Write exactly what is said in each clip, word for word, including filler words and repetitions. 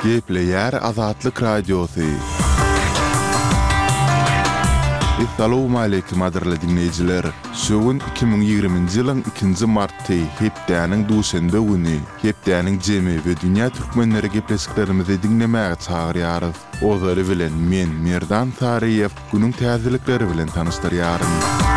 Gepleyer Azatlyk Radiosu. Assalamu alaykum adirli dinleyijiler. Şogun iki bin ýygrimiňji ýylyň ikinji marty hepdäniň duşanba güni hepdäniň jemi we dünýä türkmenleri gepleşiklerimizi dinlemäge çagyrýarys. Ozary bilen men Merdan Tariýew günüň täzelikleri bilen tanyşdyrýarym.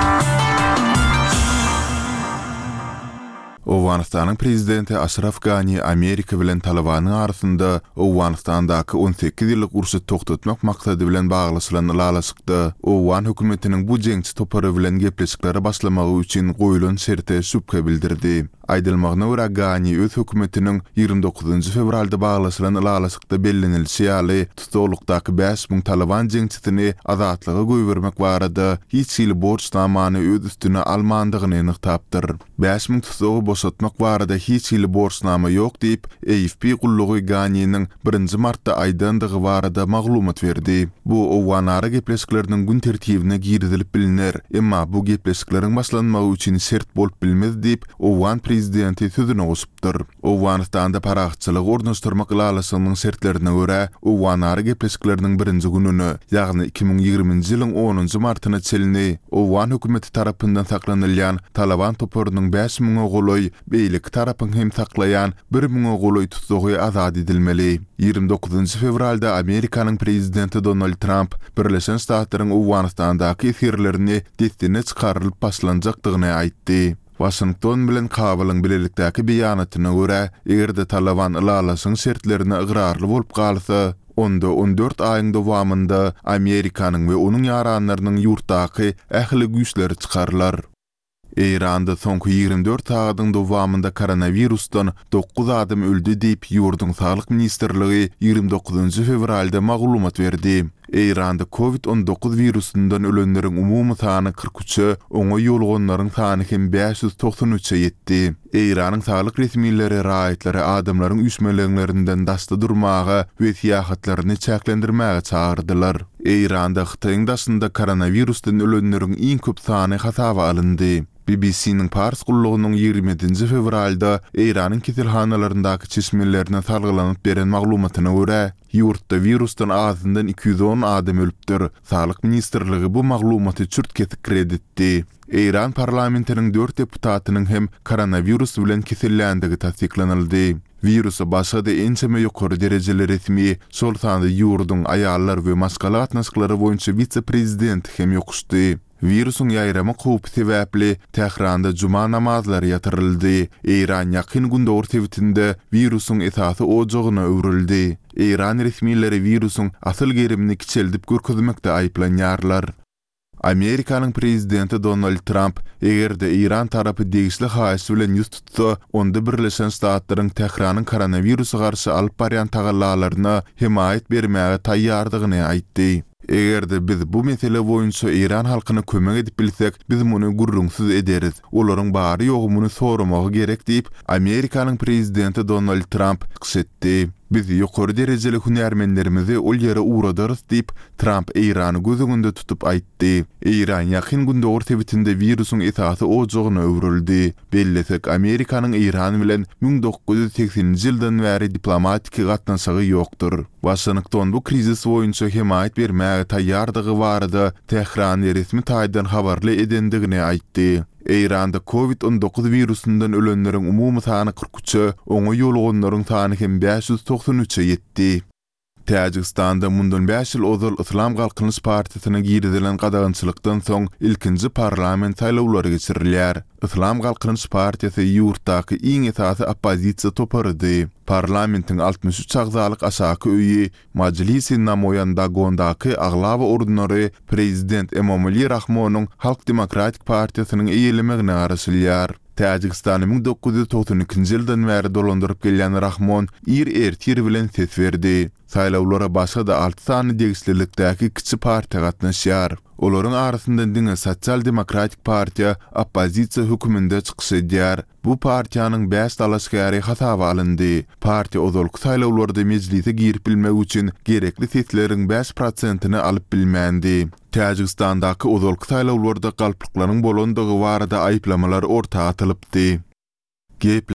Owganistanyň prezidenti Ashraf Ghani Amerika bilen Talabanyň arasynda Owganistandaky on sekiz ýyllyk urşy toktatmak maksady bilen baglyşylan ýalaşykdy. Owgan hökümetiniň bu jeňçi topary bilen gepleşikleri başlamagy üçin goýulan şerte şüphe bildirdi. Aýdylmagyna görä Ghani öz hökümetiniň ýygrimi dokuzynjy fevralda baglyşylan ýalaşykda bellenilşi ýaly tutulukdaky beş miň Taliban jeňçisini azatlyga goýbermek barada hiç ýyl borçnamany öz üstüne almandygyny ýanyktapdyr. beş miň tutugy boşatmak barada hiç ýyl borçnama ýok diýip A F P gullugy Ghani'niň birinji martda aýdandygy barada maglumat berdi. Bu Owganara gepleşikleriniň gün tertibine girdilip bilinir. Emma bu gepleşikleriň başlanmagy üçin şert bolup bilmez diýip Owgan prezidenti sözüne goşupdyr. Owganistanda paraxçylyk ornaşdyrmak ýalaşygynyň şertlerine görä Owganara gepleşikleriniň birinji gününi, ýagny iki bin ýygrimiňji ýylyň onunjy martyna çelini Owgan hökümeti tarapyndan saklanylýan Taliban toparynyň beş miň oguly beýlik tarapyn hem saklayan bir miň oguly tutugy azad edilmeli. ýygrimi dokuzynjy fevralda Amerikanyň prezidenti Donald Trump Birleşen Ştatlaryň Owganistandaky esirlerini destine çykarylyp başlanjakdygyny aýtdy. Washington bilen Kabylyň bilelikdäki beýanatyna görä, egerde Taliban ýalaşyň şertlerine ygyrarly bolup galsa, onda on dört aýyň dowamında Amerikanyň we onuň ýaranlarynyň ýurtdaky ähli güýçleri çykarlar. Eýranda soňky ýygrimi dört sagatyň dowamında koronavirusdan dokuz adam öldü diýip ýurduň saglyk ministrligi ýygrimi dokuzynjy fevralda maglumat berdi. Eýranda covid on dokuz virusundan ölenleriň umumy sany kırk üçe, oňa ýolgonlaryň sany hem beş yüz doksan üçe ýetdi. Eýranyň saglyk resmiýetleri raýatlary adamlaryň üsmelenlerinden daşda durmagy we seýahatlaryny çäklendirmäge çagyrdylar. Eýranda Hytaýyň daşynda koronavirusdan ölenleriň iň köp sany hasaba alyndy. B B C'niň Pars gullugynyň ýygrimi yedinji fevralda Eýranyň keselhanalaryndaky çeşmelerine salgylanyp beren maglumatyna görä, ýurtda virusdan azyndan iki yüz on adam ölüpdir. Saglyk ministrligi bu maglumaty çürt kesik kreditdi. Eýran parlamentiniň dört deputatynyň hem koronavirus bilen kesellendigi tasdiklanyldy. Virusa başga da ençeme ýokary derejeli resmi şol sanda ýurduň aýallar we maskaly gatnaşyklary boýunça vitse-prezident hem ýokuşdy. Virusun ýaýrama howpy sebäpli Tehranda juma namazlary ýatyryldy. Eýran ýakyn günde ortewitinde virusun esasy ojagyna öwrildi. Eýran resmiýetleri virusun asyl gerimini kiçeldip görkezmekde aýplanýarlar. Amerikanyň prezidenti Donald Trump egerde Eýran tarapy degişli haýsy bilen ýüz tutsa, onda Birleşen Ştatlaryň Tehranyň koronavirusa garşy alyp barýan tagallalaryna himayet bermäge taýýardygyny aýtdy. Egerde biz bu mesele boýunça Eýran halkyna kömek edip bilsek, biz muny gurrunsyz ederiz. Olaryň bary ýogy muny soramagy gerek diýip Amerikanyň prezidenti Donald Trump gysetdi. Biz ýokary derejeli hünärmenlerimizi ol ýere uradarys diýip Trump Eýrany gözüňünde tutup aýtdy. Eýran ýakyn günde ortewitinde virusyň esasy ojagyna öwrildi. Bellesek Amerikanyň Eýran bilen bin dokuz yüz sekseninji ýyldan bäri diplomatik gatnaşygy ýokdur. Washington bu krizis boýunça himayet bermäge taýýardygy barada Tehran resmi taýdan habarly edendigini aýtdy. Eýranda covid on dokuz virusundan ölenleriň umumy sany kırk üçe, oňa ýolgonlaryň sany hem beş yüz doksan üçe ýetdi. Täjikistanda mundan beş ýyl ozal Islam Galkynyş Partiýasyna girdilen gadagynçylykdan soň ilkinji parlament saýlawlary geçirilýär. Islam Galkynyş Partiýasy ýurtdaky iň esasy oppozisiýa toparydy. Parlamentiň altmış üç agzalyk aşaky öýi Majlisi Namoýanda gondaky aglaba ordunary prezident Emomali Rahmonyň Halk Demokratik Partiýasynyň eýilimine garaşylýar. Täjikistany bin dokuz yüz doksan ikinji ýyldan bäri dolandyryp gelýän Rahmon ir ertir bilen ses berdi. Saýlawlara başga da alty sany degişlilikdäki kiçi partiýa gatnaşýar. Olaryň arasynda Diňe Sosial Demokratik Partiýa oppozisiýa höküminde çykyş edýär. Bu partiýanyň beş dalaşgary hasaba alyndy. Partiýa ozalky saýlawlarda mejlise girip bilmek üçin gerekli sesleriň beş prosentyny alyp bilmändi. Täjikistandaky ozalky saýlawlarda galplyklaryň bolandygy barada aýplamalar ortaga atylypdy.